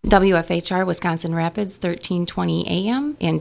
WFHR Wisconsin Rapids 1320 AM and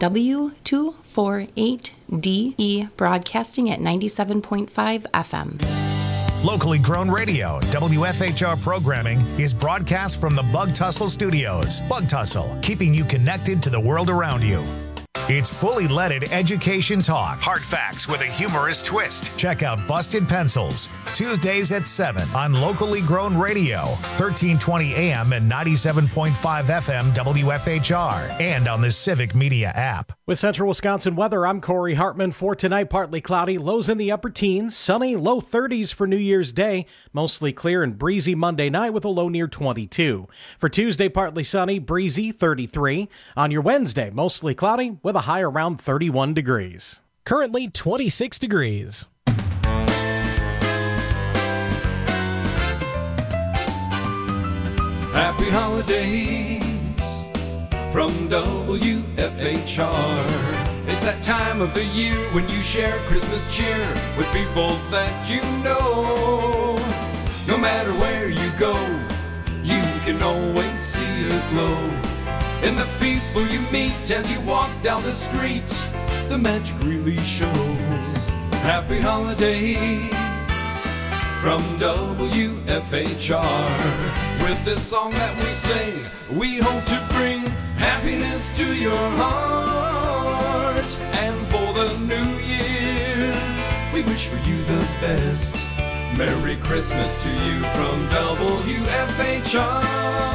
W248DE broadcasting at 97.5 FM. Locally grown radio, WFHR programming is broadcast from the Bug Tussle Studios. Bug Tussle, keeping you connected to the world around you. It's fully leaded education talk. Hard facts with a humorous twist. Check out Busted Pencils, Tuesdays at 7 on Locally Grown Radio, 1320 AM and 97.5 FM WFHR, and on the Civic Media app. With Central Wisconsin weather, I'm Corey Hartman. For tonight, partly cloudy, lows in the upper teens, sunny, low 30s for New Year's Day, mostly clear and breezy Monday night with a low near 22. For Tuesday, partly sunny, breezy, 33. On your Wednesday, mostly cloudy with a high around 31 degrees. Currently 26 degrees. Happy holidays from WFHR. It's that time of the year when you share Christmas cheer with people that you know. No matter where you go, you can always see a glow in the people you meet as you walk down the street. The magic really shows. Happy holidays from WFHR. With this song that we sing, we hope to bring happiness to your heart. And for the new year, we wish for you the best. Merry Christmas to you from WFHR.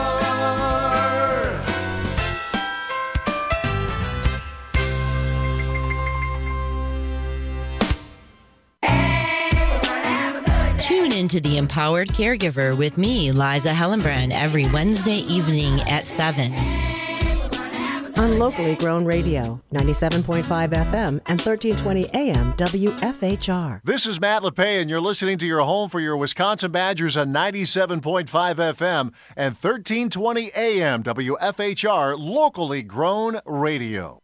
Tune into The Empowered Caregiver with me, Liza Hellenbrand, every Wednesday evening at 7. On Locally Grown Radio, 97.5 FM and 1320 AM WFHR. This is Matt LePay, and you're listening to your home for your Wisconsin Badgers on 97.5 FM and 1320 AM WFHR, Locally Grown Radio.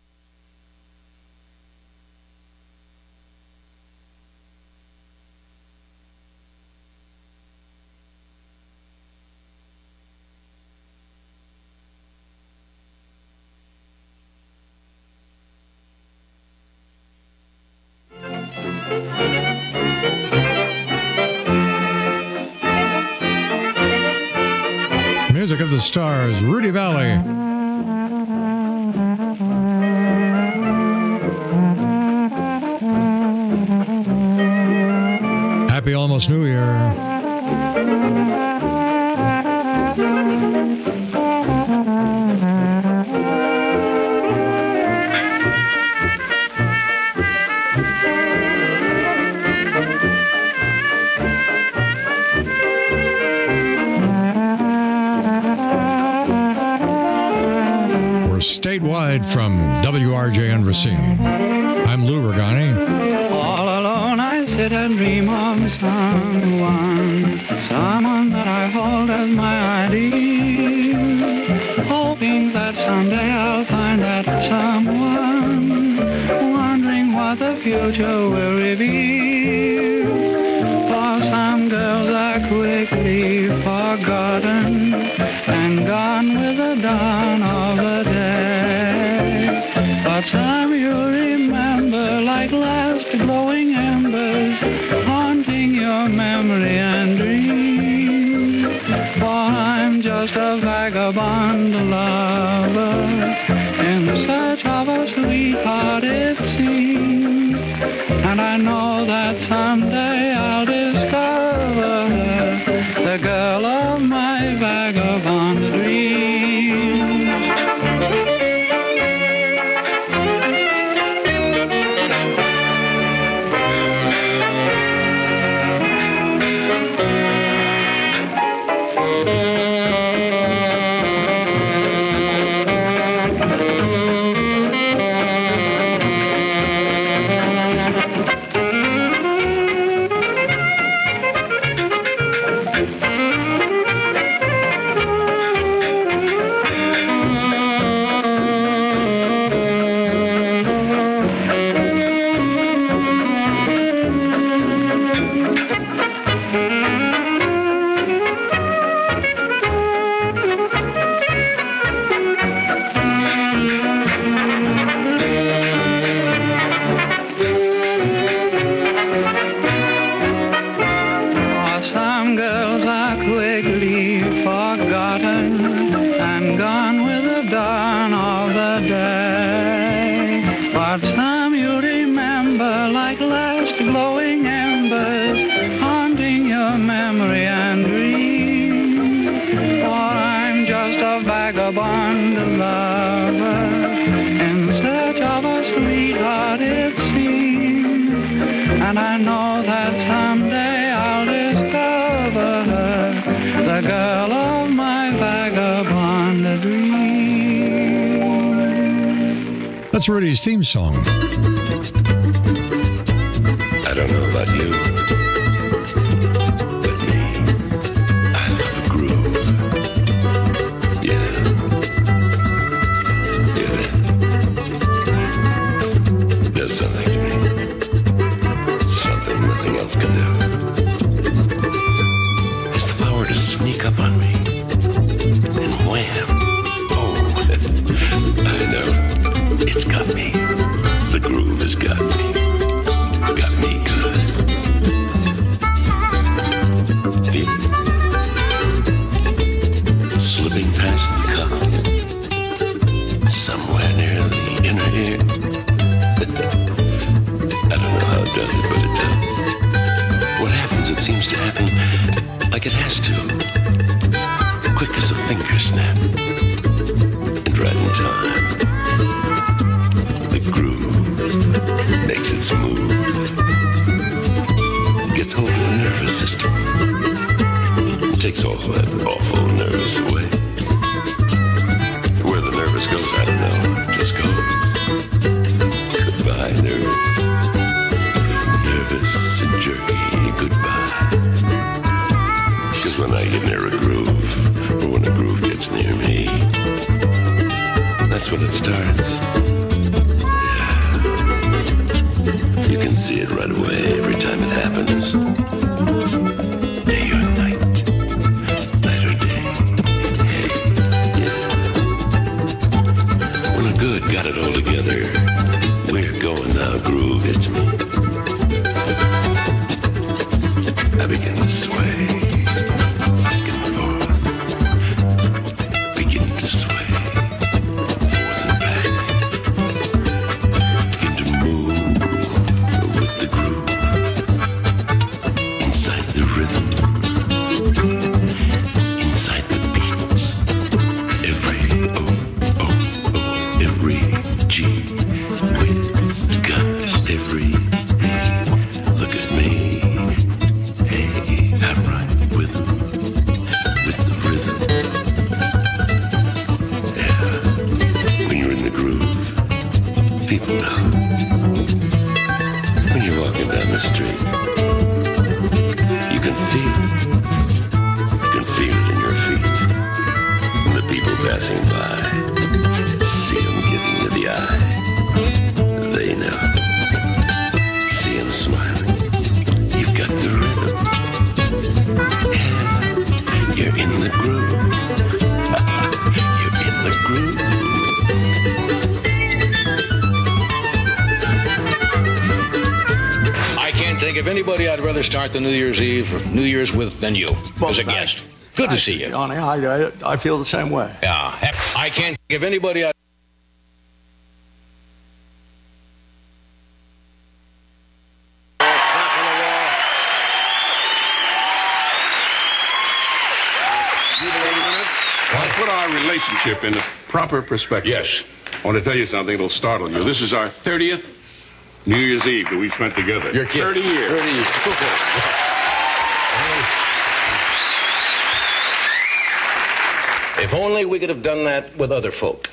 Music of the Stars, Rudy Valley. Happy almost New Year. Statewide from WRJN Racine. I'm Lou Regani. All alone I sit and dream of someone that I hold as my ideal, hoping that someday I'll find that someone, wondering what the future will reveal. For some girls are quickly forgotten and gone with the dawn of the day. But some you'll remember like last glowing embers, haunting your memory and dream. For I'm just a vagabond lover in search of a sweetheart, it seems. And I know that someday I'll discover her, the girl of my vagabond dreams. what it seems. And I know that someday I'll discover her, the girl of my vagabond dream. That's Rudy's theme song. I don't know about you, but me, I love a groove. Yeah. Yeah, that does something to me. Something nothing else can do. It's the power to sneak up on me. And wham. Oh, I know. It's got me. The groove has got me. Got me good. Feel it? Slipping past the cup. Somewhere near the inner ear. I don't know how it does it, but it does. What happens, it seems to happen like it has to. Quick as a finger snap. And right in time. The groove makes it smooth. Gets hold of the nervous system. Takes all that awful nervous away. Where the nervous goes, I don't know. It just goes. Goodbye, nervous. Nervous and jerky, goodbye. Cause when I get near a groove, or when a groove gets near me, that's when it starts. You can see it right away every time it happens. Day or night, night or day. Hey, yeah. When a good got it all together, we're going now, groove hits me. I begin to sway, back and forth. Begin to sway, forth and back. Begin to move. With the groove, inside the rhythm, inside the beat, every every G whiz, gosh, every hey, look at me, hey, I ride with the rhythm, yeah. When you're in the groove, people know. When you're walking down the street, you can feel it. You can feel it in your feet. And the people passing by see them giving you the eye. They know. See them smiling. You've got the rhythm. Yeah. You're in the groove. You're in the groove. Think of anybody I'd rather start the New Year's Eve or New Year's with than you as a guest. Good to see you. Johnny, I feel the same way. Yeah. I can't think of anybody I'd... I'll put our relationship in the proper perspective. Yes. I want to tell you something that'll startle you. This is our 30th New Year's Eve that we've spent together. You're kidding. 30 years. 30 years. If only we could have done that with other folk.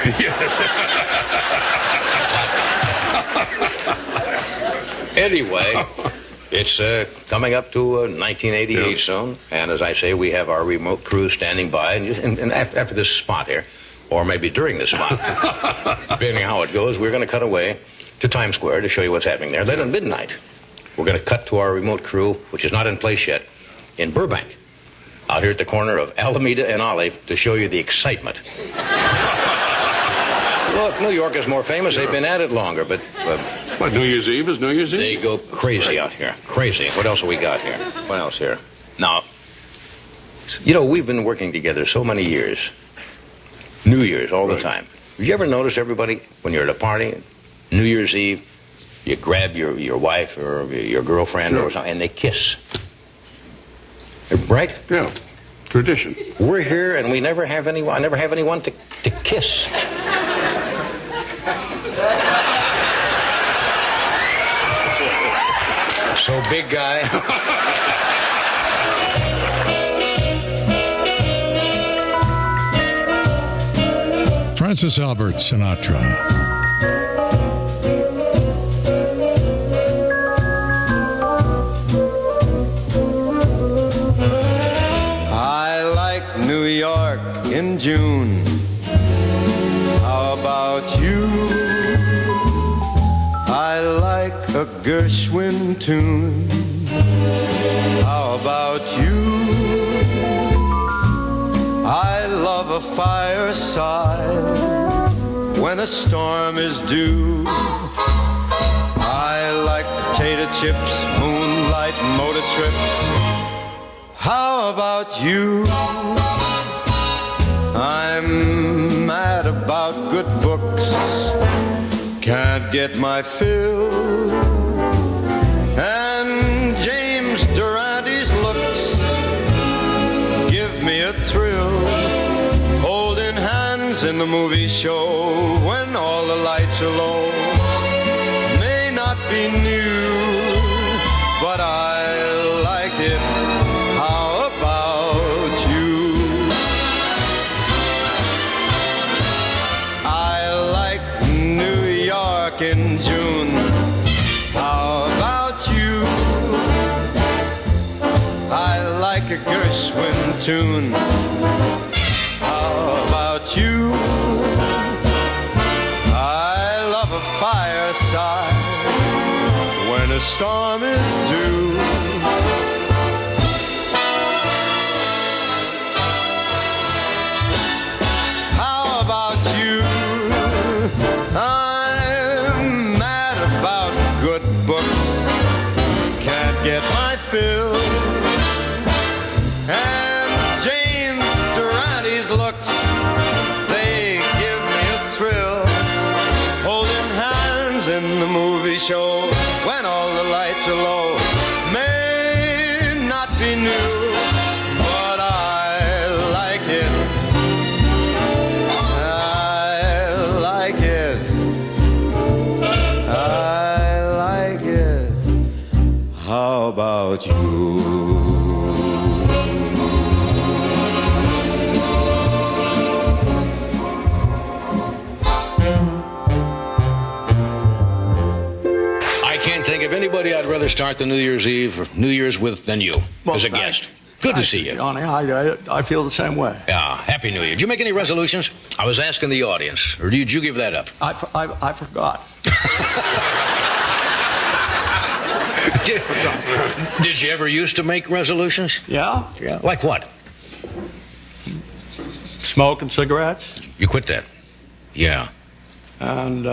Anyway, it's coming up to 1988 soon, and as I say, we have our remote crew standing by, and after this spot here, or maybe during this spot, depending on how it goes, we're going to cut away to Times Square to show you what's happening there. Then at midnight, we're going to cut to our remote crew, which is not in place yet, in Burbank, out here at the corner of Alameda and Olive, to show you the excitement. Look, New York is more famous. Sure. They've been at it longer, but... What, New Year's Eve is New Year's Eve? They go crazy out here. Crazy. What else have we got here? What else here? Now, you know, we've been working together so many years. New Year's all the time. Have you ever noticed everybody, when you're at a party, New Year's Eve, you grab your wife or your girlfriend or something, and they kiss. Right? Yeah. Tradition. We're here, and I never have anyone to kiss. So, big guy. Francis Albert Sinatra. I like New York in June. How about you? I like a Gershwin tune. How about you? I love a fireside when a storm is due. I like potato chips, moonlight, motor trips. How about you? I'm mad about good books, can't get my fill. And James Durante's looks give me a thrill. Holding hands in the movie show when all the lights are low may not be new, but I like it. How about you? I like New York in June. How about you? I like a Gershwin tune. How about you? I love a fireside when a storm is due. How about you? I'm mad about good books, can't get my fill. And James Durante's looks, they give me a thrill. Holding hands in the movie show when all the lights are low may not be new, but I like it. I like it. I like it. How about you? Think of anybody I'd rather start the New Year's Eve or New Year's with than you as a guest. Good to see you. Johnny, I feel the same way. Yeah, Happy New Year. Did you make any resolutions? I was asking the audience, or did you give that up? I forgot. Did you ever used to make resolutions? Yeah. Yeah. Like what? Smoking cigarettes. You quit that? Yeah. And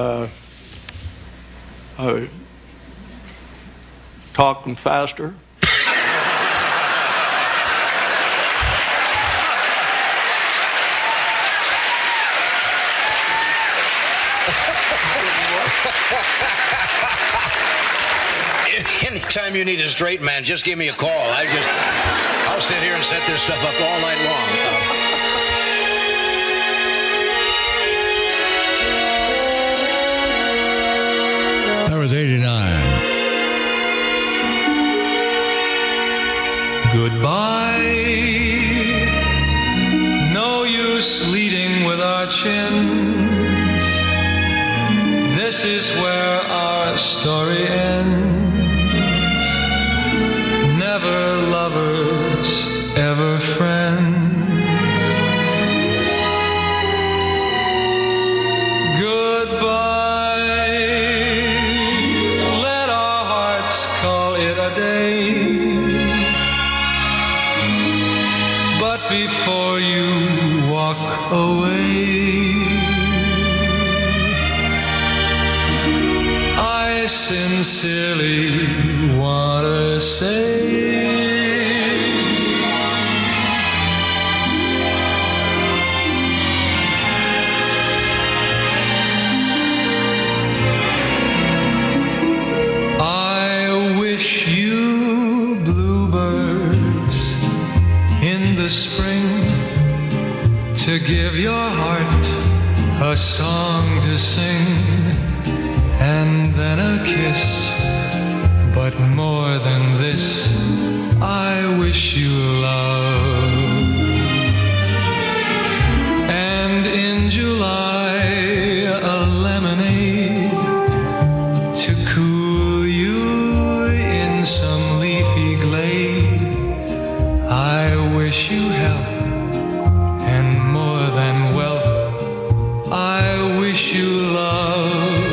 talking faster. Anytime you need a straight man, just give me a call. I'll sit here and set this stuff up all night long. That was 89. Goodbye. No use leading with our chins. This is where our story ends. Never lovers, ever friends. Goodbye. Let our hearts call it a day. But before you walk away, I sincerely want to say I wish you bluebirds in the spring to give your heart a song to sing, and then a kiss, but But more than this, I wish you love. And in July, a lemonade to cool you in some leafy glade. I wish you health and more than wealth. I wish you love.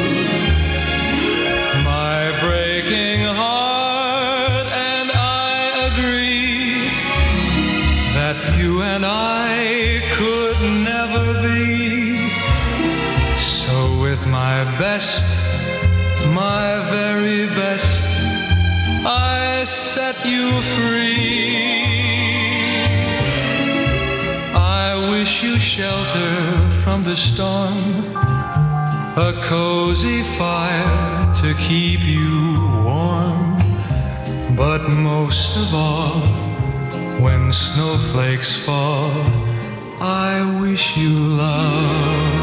My breaking heart and I agree that you and I could never be. So with my best, my very best, I set you free. I wish you shelter from the storm, a cozy fire to keep you warm. But most of all, when snowflakes fall, I wish you love.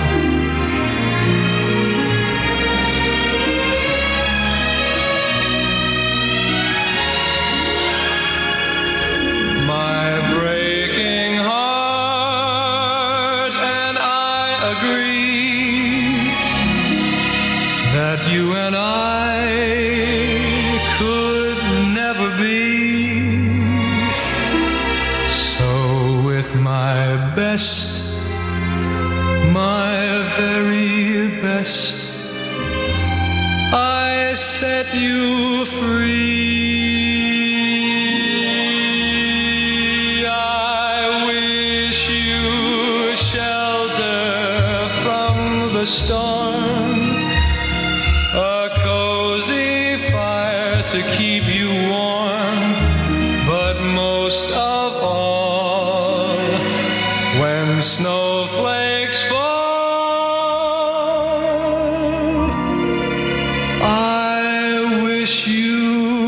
My breaking heart and I agree that you and I could never be. So with my best, my very best, I set you free. I wish you shelter from the storm, a cozy fire to keep you warm. But most of all, when snowflakes fall, I wish you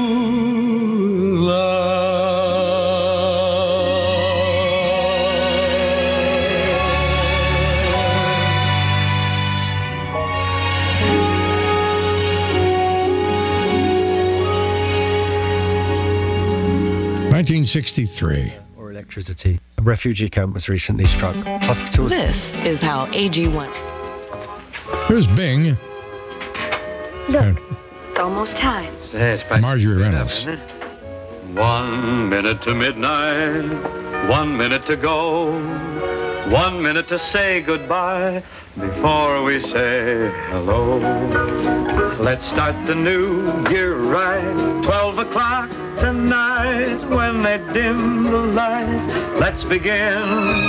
love. 1963. Or electricity. A refugee camp was recently struck. Hospitals. This is how AG1. Here's Bing. Look, it's almost time. Marjorie Reynolds. 1 minute to midnight, 1 minute to go, 1 minute to say goodbye before we say hello. Let's start the new year right, 12 o'clock tonight when they dim the light. Let's begin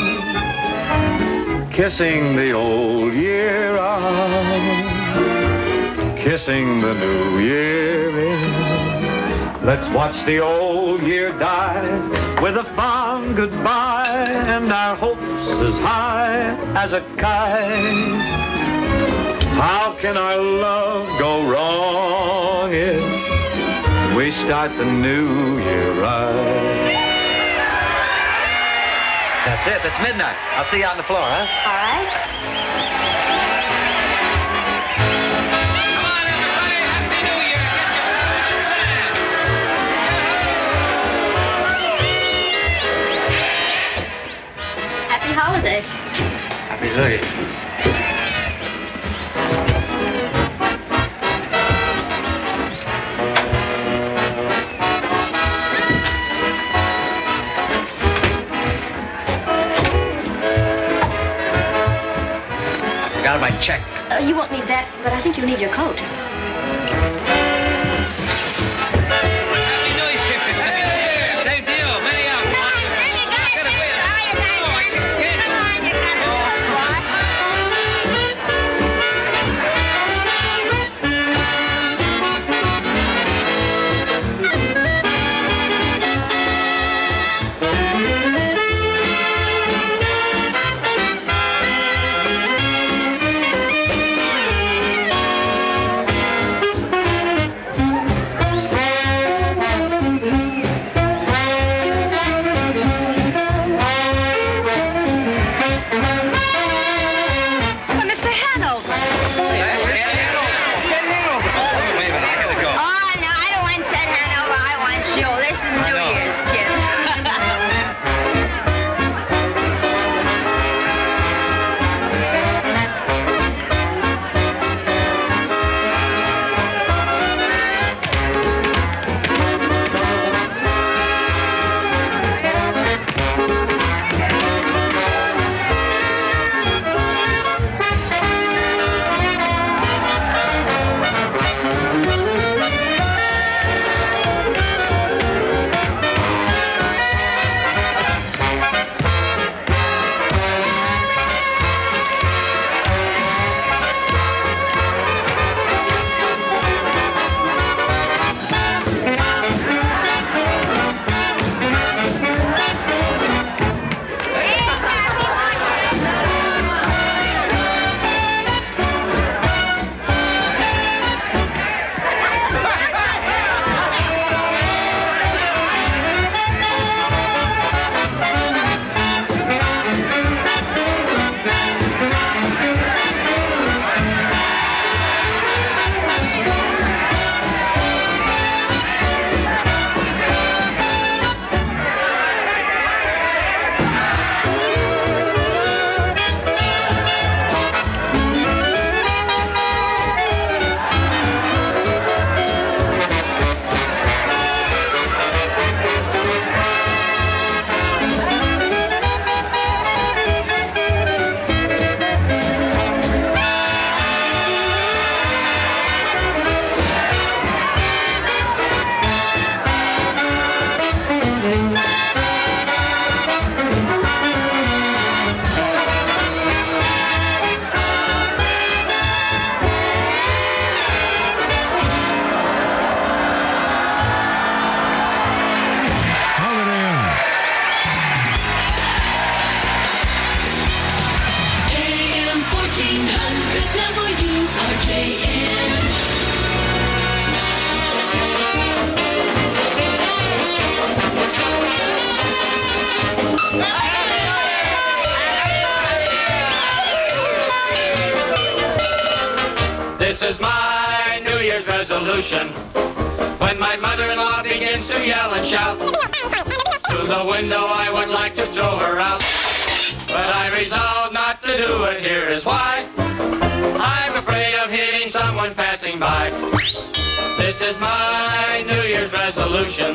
kissing the old year out, kissing the new year in. Let's watch the old year die with a fond goodbye and our hopes as high as a kite. How can our love go wrong if we start the new year right? That's it. That's midnight. I'll see you on the floor, huh? All right. Happy holidays. Happy New Year. Got my check. You won't need that, but I think you'll need your coat. Same to you. Many of them. Year's resolution. When my mother-in-law begins to yell and shout, through the window I would like to throw her out. But I resolved not to do it, here is why. I'm afraid of hitting someone passing by. This is my New Year's resolution.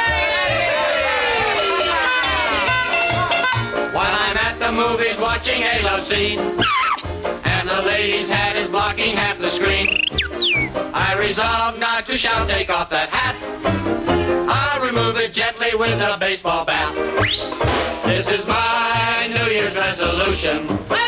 While I'm at the movies watching a love scene, and the lady's hat is blocking half the screen, I resolve not to shout, take off that hat. I'll remove it gently with a baseball bat. This is my New Year's resolution.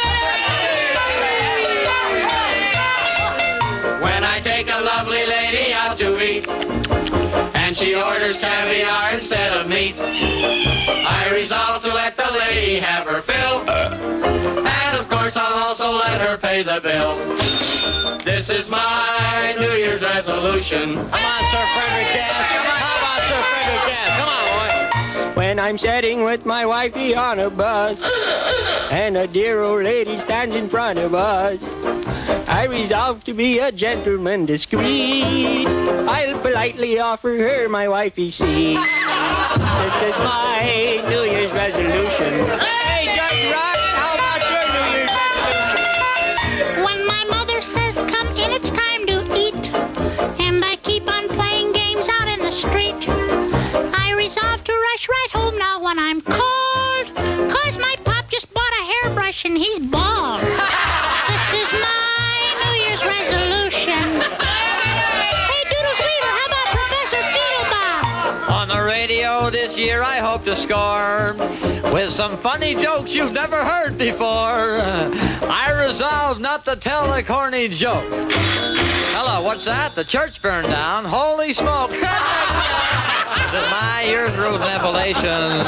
When I take a lovely lady out to eat, and she orders caviar instead of meat, I resolve to let the lady have her fill. And of course I'll also let her pay the bill. This is my New Year's resolution. Come on, Sir Frederick Cass. Come on, Sir Frederick Cass. Come on, boy. When I'm sitting with my wifey on a bus, and a dear old lady stands in front of us, I resolve to be a gentleman discreet. I'll politely offer her my wifey's seat. This is my New Year's resolution. Hey, Judge Rock, how about your New Year's resolution? When my mother says, come in, it's time to eat, and I keep on playing games out in the street, I resolve to rush right home now when I'm cold, 'cause my pop just bought a hairbrush and he's bald. This is my New Year's resolution. Hey, Doodles Weaver, how about Professor Beetlebop? On the radio this year I hope to score with some funny jokes you've never heard before. I resolve not to tell a corny joke. Hello, what's that? The church burned down. Holy smoke. This is my year's root revelation.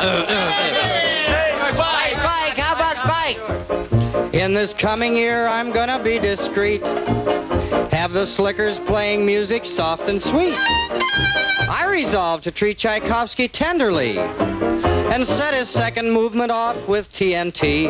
Spike, how about Spike? In this coming year, I'm gonna be discreet. Have the slickers playing music soft and sweet. I resolve to treat Tchaikovsky tenderly and set his second movement off with TNT.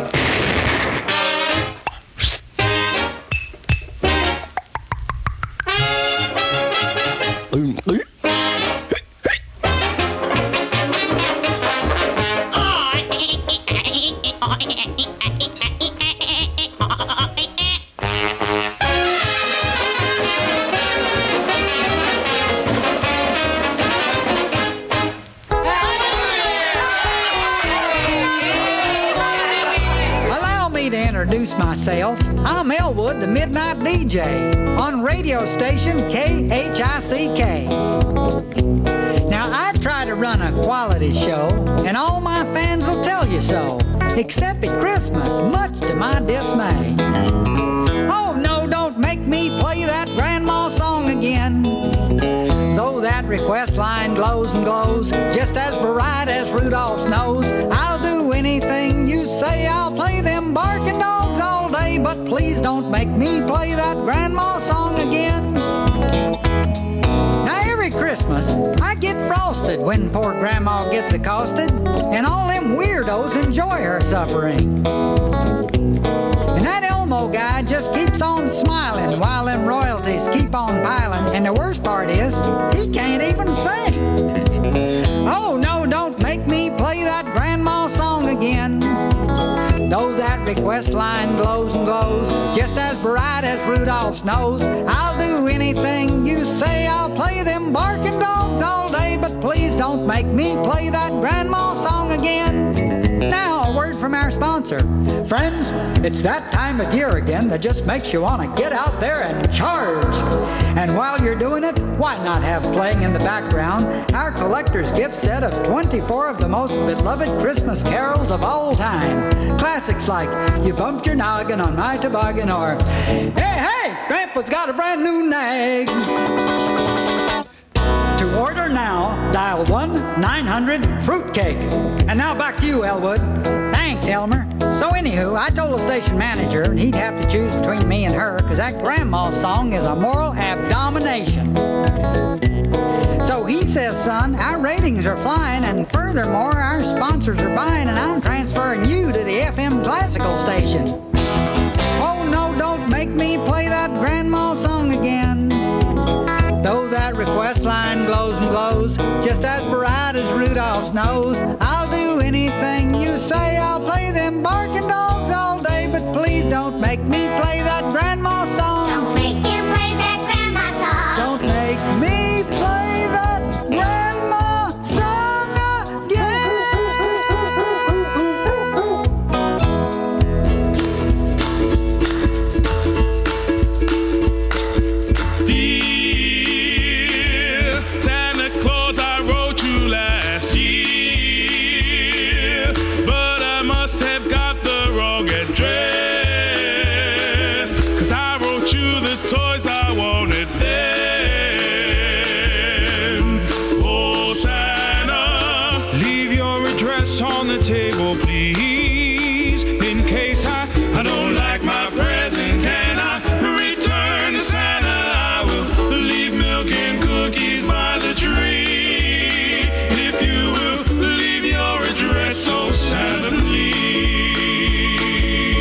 Myself, I'm Elwood, the Midnight DJ, on radio station KHICK. Now, I try to run a quality show, and all my fans will tell you so, except at Christmas, much to my dismay. Oh, no, don't make me play that grandma song again. Though that request line glows and glows, just as bright as Rudolph's nose, I'll do anything you say. I'll play them barking dogs all day, but please don't make me play that grandma song again. Now every Christmas I get frosted when poor grandma gets accosted, and all them weirdos enjoy her suffering. And that Elmo guy just keeps on smiling while them royalties keep on piling, and the worst part is he can't even sing. Oh no, don't make me play that grandma song again. Though that request line glows and glows, just as bright as Rudolph's nose, I'll do anything you say. I'll play them barking dogs all day, but please don't make me play that grandma song again. Now, a word from our sponsor. Friends, it's that time of year again that just makes you want to get out there and charge. And while you're doing it, why not have playing in the background our collector's gift set of 24 of the most beloved Christmas carols of all time. Classics like You Bumped Your Noggin on My Toboggan, or Hey, hey, Grandpa's got a brand new nag. To order now, dial 1-900-FRUITCAKE. And now back to you, Elwood. Thanks, Elmer. So anywho, I told the station manager he'd have to choose between me and her, because that grandma song is a moral abomination. So he says, son, our ratings are flying, and furthermore, our sponsors are buying, and I'm transferring you to the FM classical station. Oh no, don't make me play that grandma song again. knows I'll do anything you say. I'll play them barking dogs all day, but please don't make me play that grandma song. Don't make you play that grandma song. Don't make me play that grandma song again. Dear Santa Claus, I wrote you last year, but I must have got the wrong address, 'cause I wrote you the toys I wanted then. Oh, Santa, leave your address on the table, please, in case I don't like my present. Can I return to Santa? I will leave milk and cookies by the tree. If you will leave your address, oh Santa, please.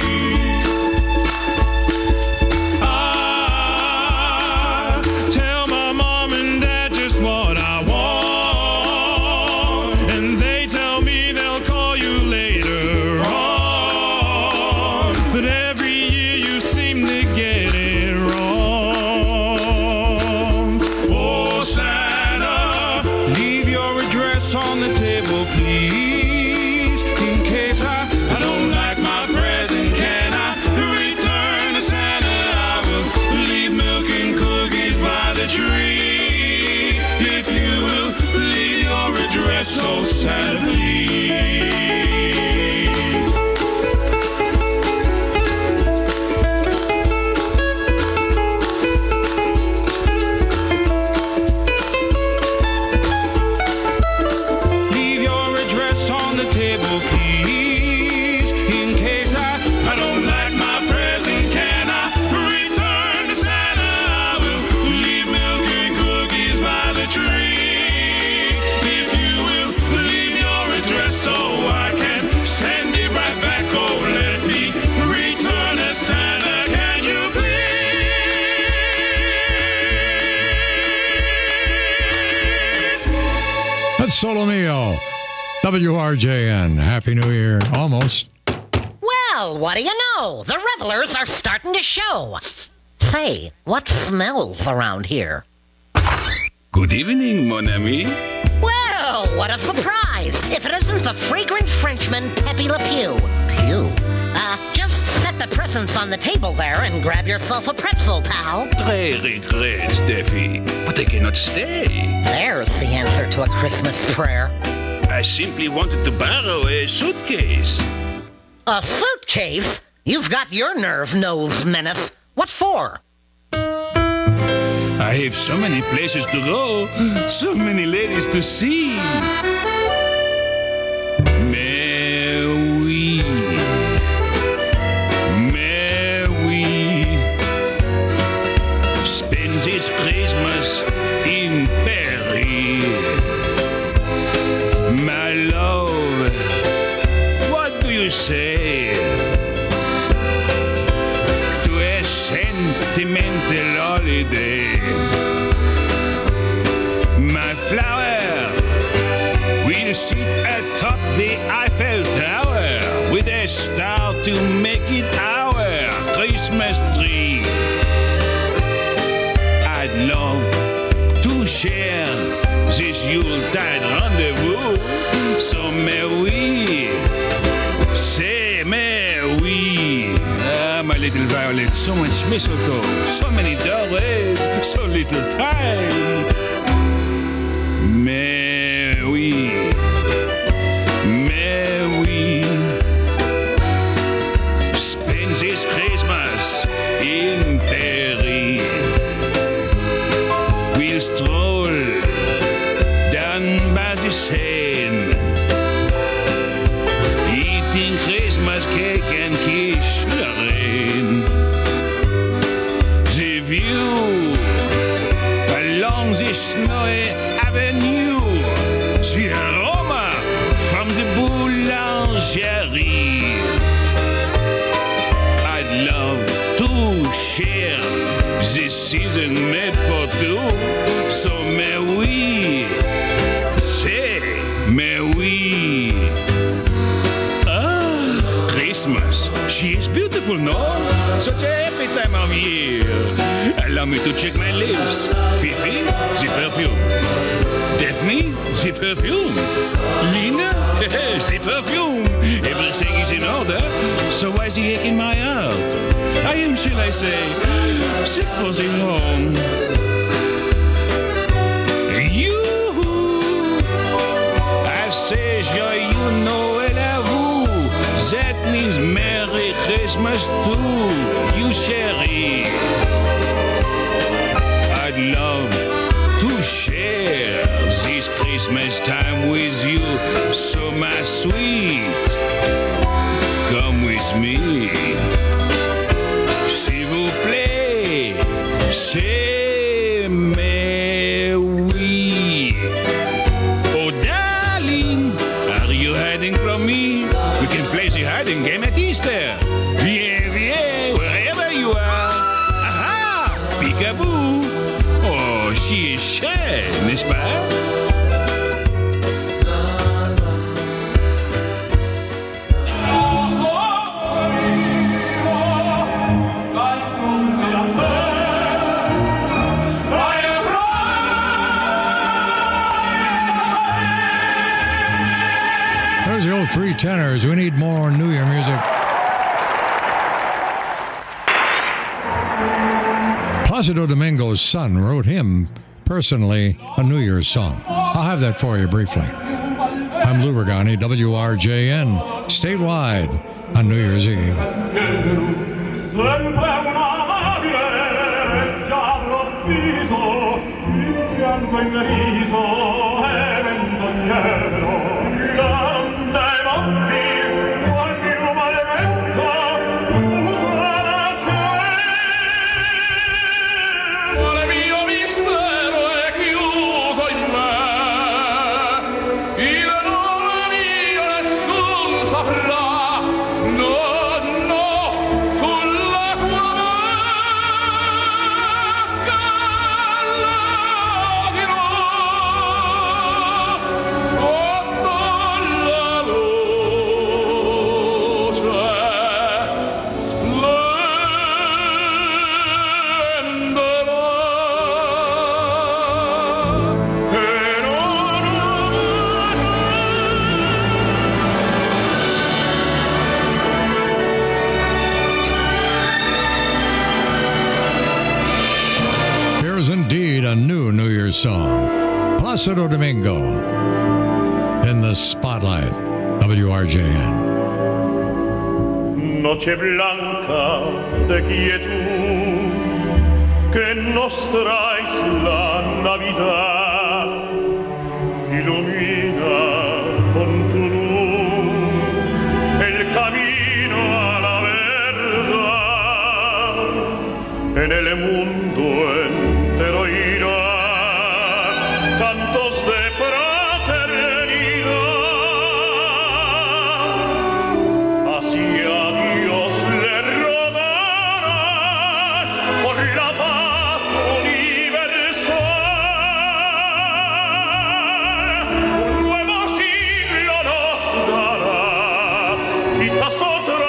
I tell my mom and dad just what I want, and they tell me they'll call you later on. But every year you seem to get it wrong. Oh Santa, leave your address on the table, please, in case I don't like my present. Can I return to Santa? I will leave milk and cookies by the tree. If you will leave your address, oh Santa, please. Leave your address on the table, please, in case I don't like my present. Can I return to Santa? I will leave milk and cookies by the tree. If you will leave your address so I can send it right back, oh, let me return to Santa. Can you please? That's Solo Mio. WRJN. Happy New Year. Almost. Well, what do you know? The revelers are starting to show. Say, what smells around here? Good evening, mon ami. Well, what a surprise! If it isn't the fragrant Frenchman, Pepe Le Pew. Pew? Just set the presents on the table there and grab yourself a pretzel, pal. Très regret, Steffi, but I cannot stay. There's the answer to a Christmas prayer. I simply wanted to borrow a suitcase. A suitcase? You've got your nerve, nose menace. What for? I have so many places to go, so many ladies to see. Mais oui, spend this Christmas in Paris. My love, what do you say to a sentimental holiday? My flower will sit atop the Eiffel Tower with a star to make it our Christmas tree. I'd love to share this Yuletide rendezvous, so may we say may we. Ah, my little violet, so much mistletoe, so many doorways, so little time. May we spend this Christmas in Paris. We'll stroll down by the Seine, eating Christmas cake and quiche Lorraine. The view along the snowy avenue, the aroma from the boulangerie. I'd love to share this season made for two, so may we say, may we beautiful, no? Such a happy time of year. Allow me to check my list. Fifi, the perfume. Daphne, the perfume. Lina, the perfume. Everything is in order, so why the ache in my heart? I am, shall I say, sick for the home. You, I say, joyeux Noël à vous. That means Merry Christmas to you, chérie. I'd love to share this Christmas time with you, so my sweet, come with me. S'il vous plaît, c'est mais oui. Oh darling, are you hiding from me? We can play the hiding game at Easter. Viens, viens, wherever you are. Aha, peekaboo. Oh, she is shy, n'est-ce pas? There's the old three tenors. We need more New Year music. Placido Domingo's son wrote him, personally, a New Year's song. I'll have that for you briefly. I'm Lou Regani, WRJN, statewide on New Year's Eve. Song. Placido Domingo in the spotlight. WRJN. Noche blanca de quietud que nos traes la Navidad, ilumina con tu luz el camino a la verdad. En el mundo entero irá cantos de fraternidad, hacia Dios le rogarán por la paz universal. Un nuevo siglo nos dará, quizás otra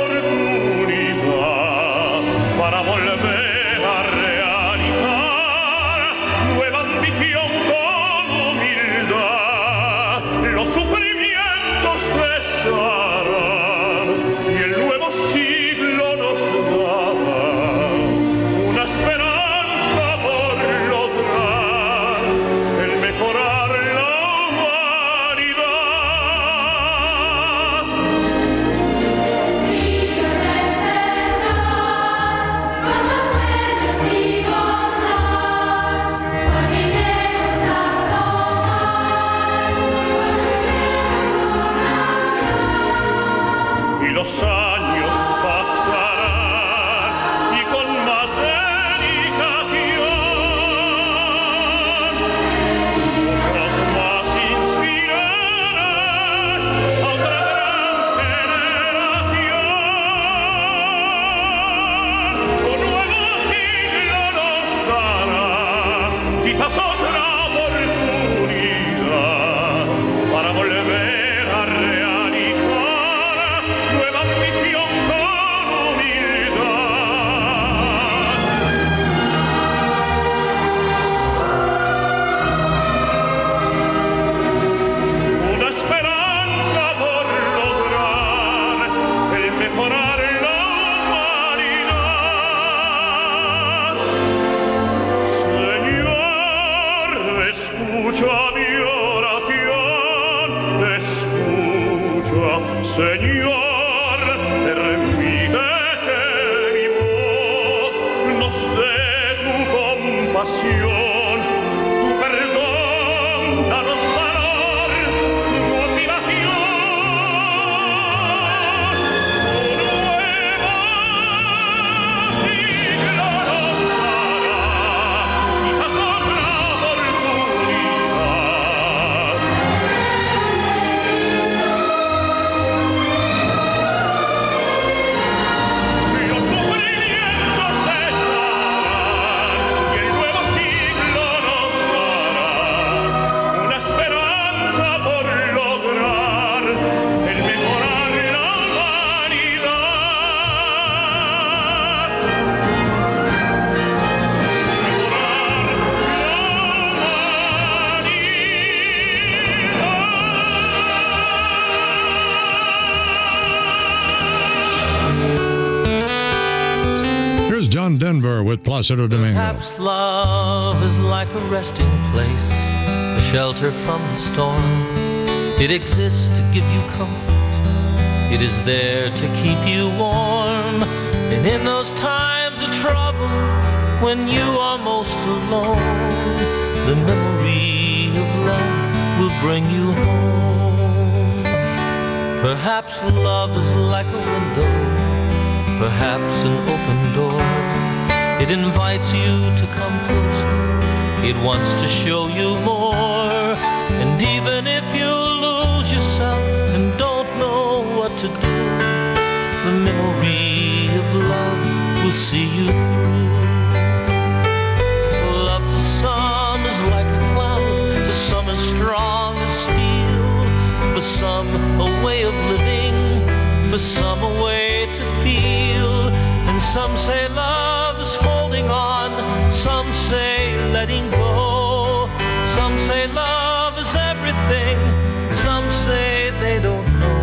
oportunidad para volver a realizar nueva ambición. Los sufrimientos cesarán y el nuevo siglo nos dará una esperanza por lograr el mejorar la humanidad. Sigue regresar, vamos a ver si volar, caminemos a los años pasarán y con más dedicación los más inspirarán a otra gran generación. Un nuevo siglo nos dará quizás otra oportunidad para volver a realizar nueva ambición con Señor, permite que mi voz nos dé tu compasión, tu perdón, danos valor, motivación. Un nuevo siglo nos dará quizás otra oportunidad. Los sufrimientos cesarán y el nuevo siglo nos dará una esperanza por lograr el mejorar la humanidad. Here's John Denver with Placido Domingo. Perhaps love is like a resting place, a shelter from the storm. It exists to give you comfort. It is there to keep you warm. And in those times of trouble, when you are most alone, the memory of love will bring you home. Perhaps love is like a window, perhaps an open door. It invites you to come closer. It wants to show you more. And even if you lose yourself and don't know what to do, the memory of love will see you through. Love to some is like a cloud, to some as strong as steel. For some a way of living, for some a way to feel. And some say love is holding on, some say letting go. Some say love is everything, some say they don't know.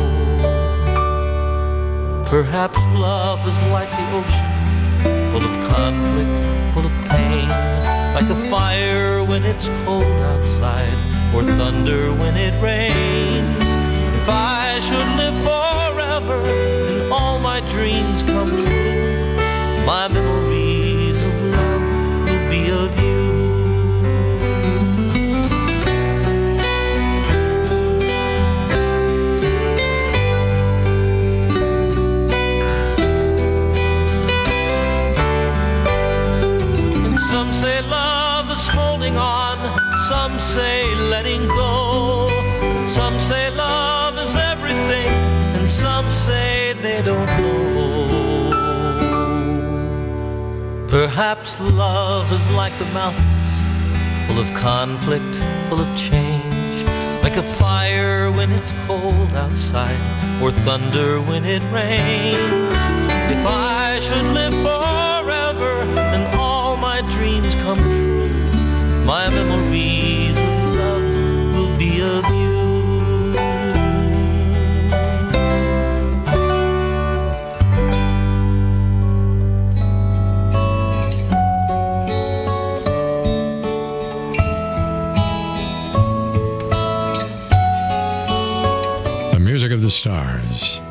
Perhaps love is like the ocean, full of conflict, full of pain. Like a fire when it's cold outside, or thunder when it rains. If I should live forever and all my dreams come true, my memories of love will be of you. And some say love is holding on, some say letting go. Some say love is everything, and some say they don't know. Perhaps love is like the mountains, full of conflict, full of change. Like a fire when it's cold outside, or thunder when it rains. If I should live forever and all my dreams come true, my memories of love will be of you. Music of the Stars.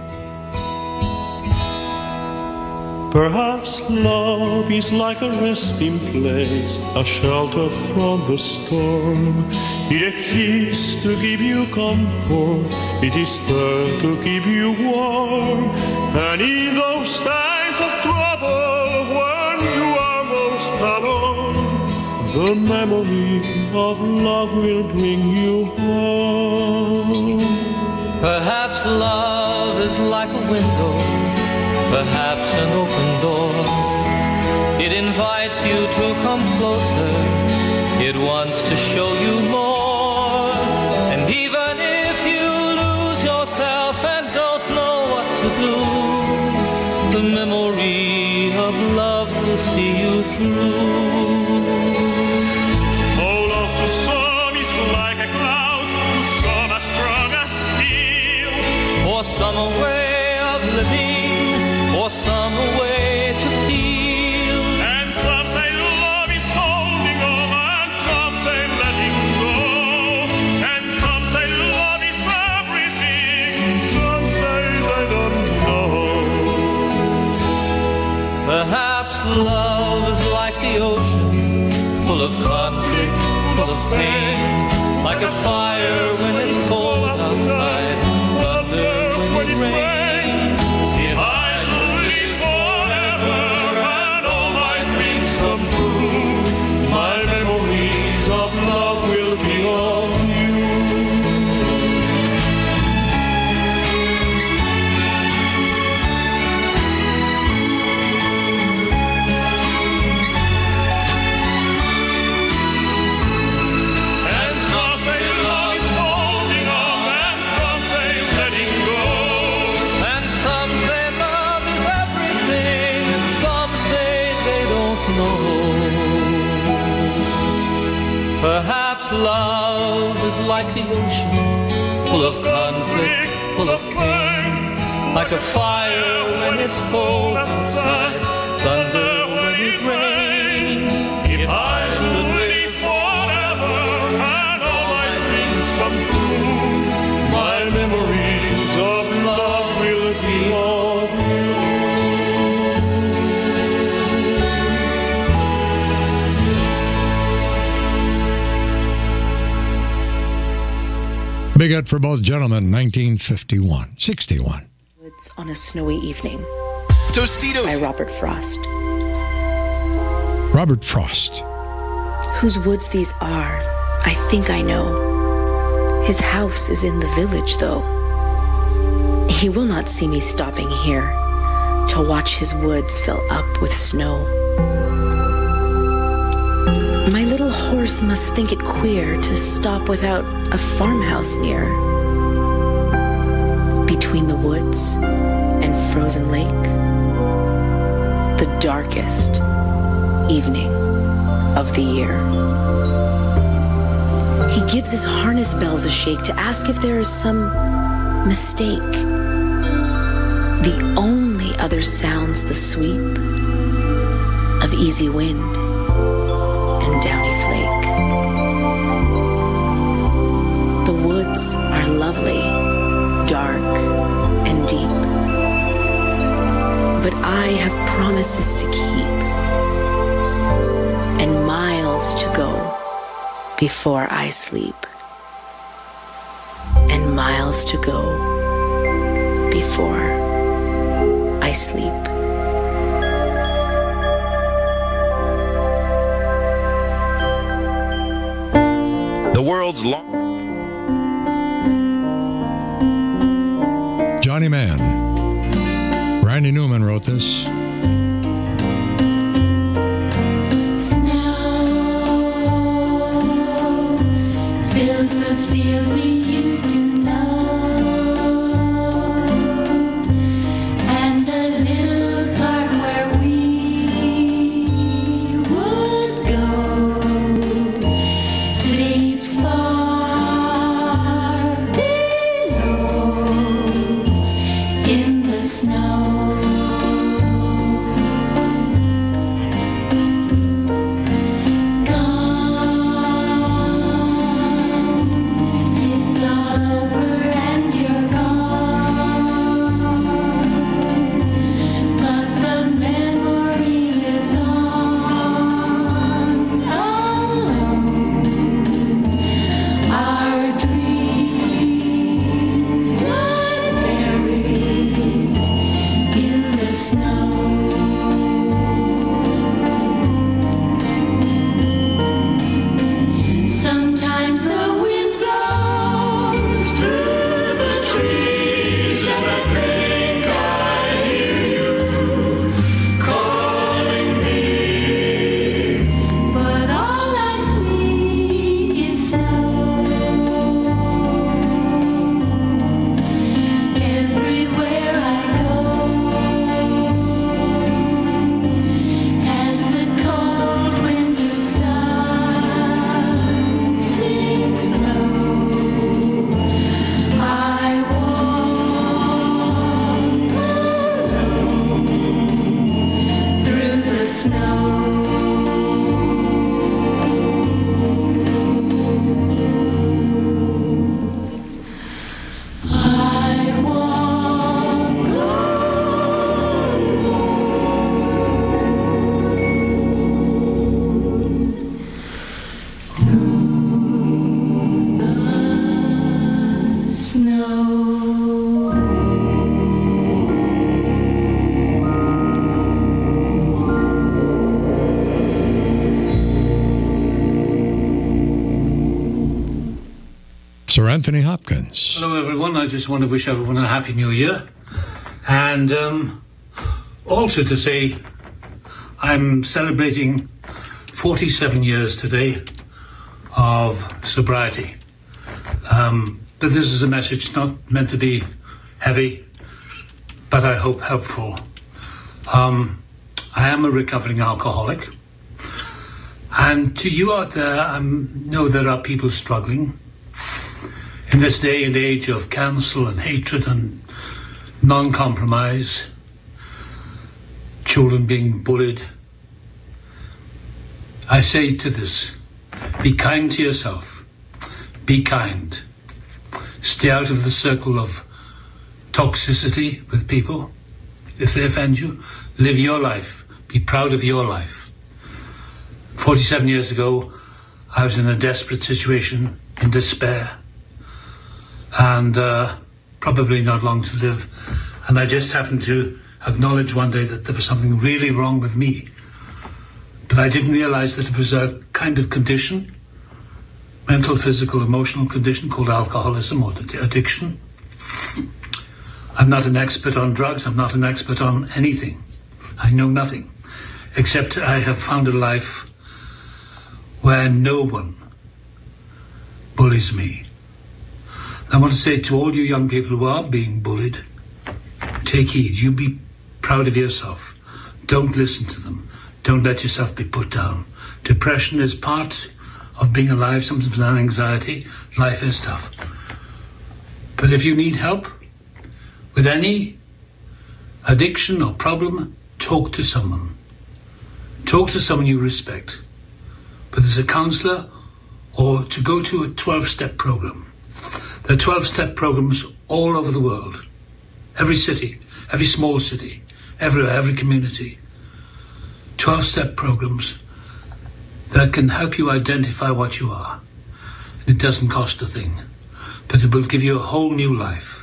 Perhaps love is like a resting place, a shelter from the storm. It exists to give you comfort, it is there to keep you warm. And in those times of trouble, when you are most alone, the memory of love will bring you home. Perhaps love is like a window, perhaps an open door. It invites you to come closer, it wants to show you more. And even if you lose yourself and don't know what to do, the memory of love will see you through. Oh, love to some is like a cloud, to some as strong as steel. For some a way of living, for some a way to feel. And some say love is holding on, and some say letting go. And some say love is everything, some pain, like a fire when it's cold outside, thunder when it rains. If I live forever and all my dreams come true, my memories of love will be of you. And some say love is holding on, and some say letting go, and some say love is everything, and some say they don't know. Perhaps love is like the ocean, full of conflict, full of pain, like a fire when it's cold outside, thunder when it rains. If I should live forever and all my dreams come true, my memories of love will be of you. Big hit for both gentlemen, 1951, 61. Woods on a Snowy Evening Tostitos by Robert Frost. Robert Frost. Whose woods these are, I think I know. His house is in the village, though. He will not see me stopping here to watch his woods fill up with snow. My little horse must think it queer to stop without a farmhouse near. Between the woods and frozen lake, the darkest evening of the year. He gives his harness bells a shake to ask if there is some mistake. The only other sounds the sweep of easy wind and downy flake. The woods are lovely, dark and deep, but I have promises to keep and miles to go before I sleep, and miles to go before I sleep. The world's long. Johnny Mann. Randy Newman wrote this. Fills the fields we used to know, and the little park where we would go sleeps far below in the snow. It's all over. Sir Anthony Hopkins. Hello, everyone. I just want to wish everyone a Happy New Year. And also to say I'm celebrating 47 years today of sobriety. But this is a message not meant to be heavy, but I hope helpful. I am a recovering alcoholic. And to you out there, I know there are people struggling. In this day and age of cancel and hatred and non-compromise, children being bullied, I say to this, be kind to yourself. Be kind. Stay out of the circle of toxicity with people. If they offend you, live your life. Be proud of your life. 47 years ago, I was in a desperate situation, in despair, and probably not long to live. And I just happened to acknowledge one day that there was something really wrong with me. But I didn't realize that it was a kind of condition, mental, physical, emotional condition called alcoholism or addiction. I'm not an expert on drugs. I'm not an expert on anything. I know nothing, except I have found a life where no one bullies me. I want to say to all you young people who are being bullied, take heed. You be proud of yourself. Don't listen to them. Don't let yourself be put down. Depression is part of being alive. Sometimes with anxiety, life is tough. But if you need help with any addiction or problem, talk to someone. Talk to someone you respect. Whether it's a counsellor or to go to a 12-step program. There are 12-step programs all over the world. Every city, every small city, everywhere, every community. 12-step programs that can help you identify what you are. It doesn't cost a thing, but it will give you a whole new life.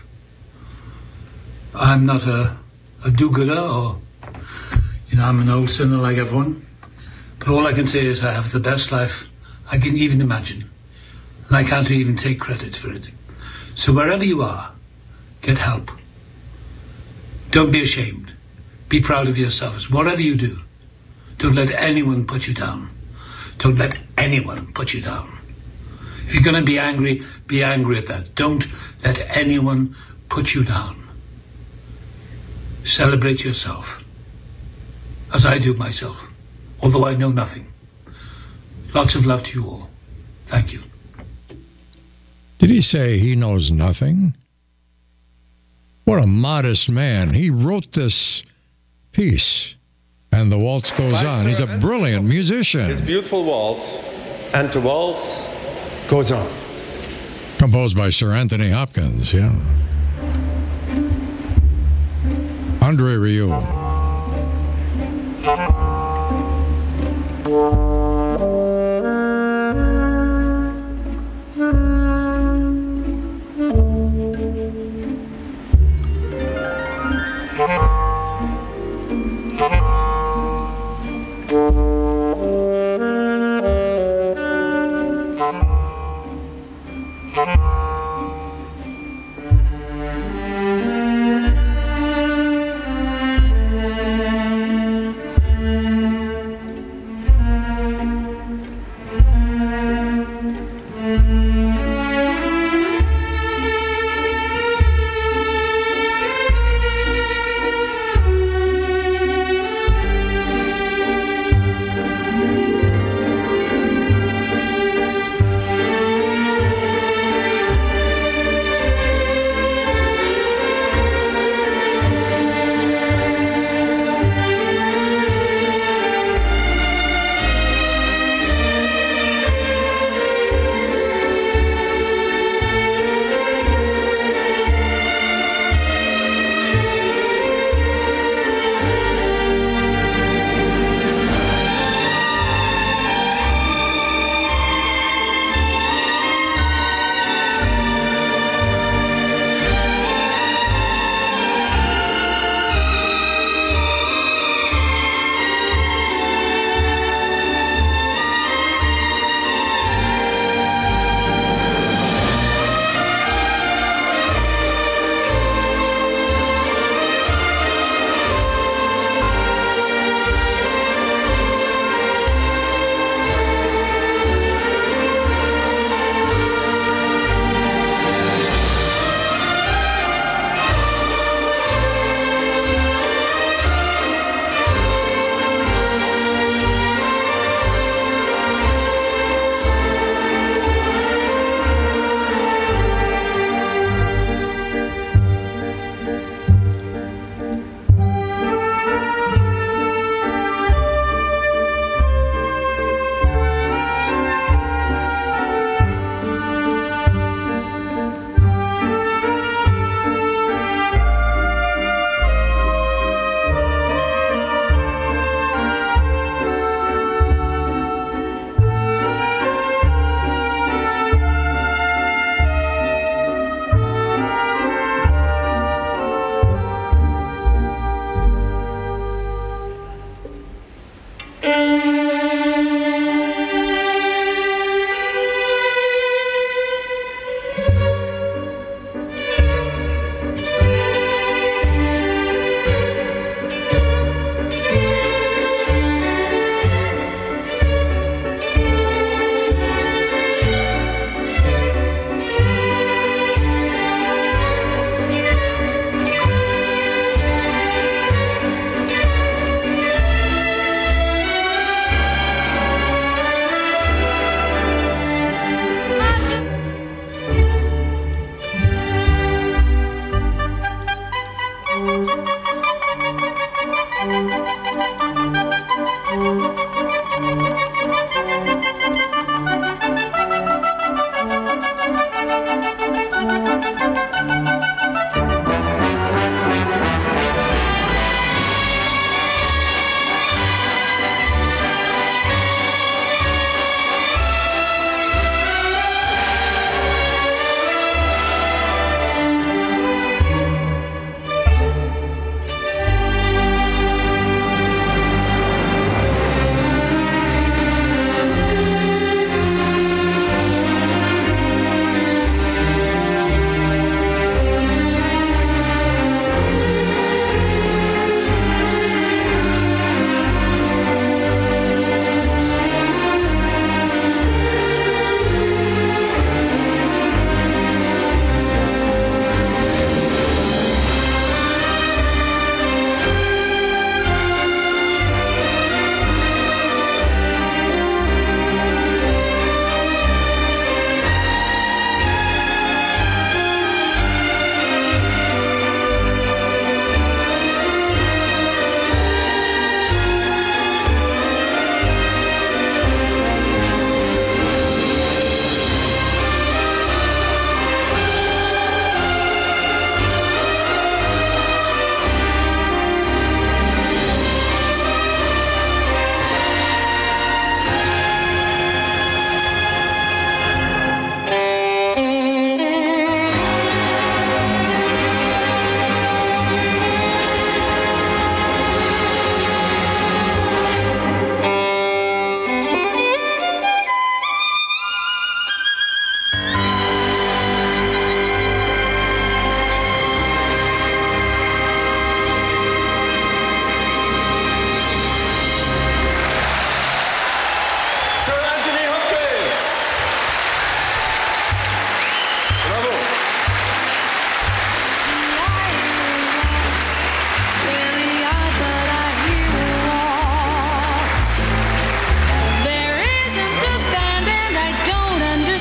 I'm not a do-gooder or, I'm an old sinner like everyone, but all I can say is I have the best life I can even imagine, and I can't even take credit for it. So wherever you are, get help. Don't be ashamed. Be proud of yourselves. Whatever you do, don't let anyone put you down. Don't let anyone put you down. If you're going to be angry at that. Don't let anyone put you down. Celebrate yourself, as I do myself, although I know nothing. Lots of love to you all. Thank you. Did he say he knows nothing? What a modest man. He wrote this piece, and the waltz goes on. He's a brilliant musician. This beautiful waltz, and the waltz goes on. Composed by Sir Anthony Hopkins, yeah. Andre Rieu.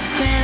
stand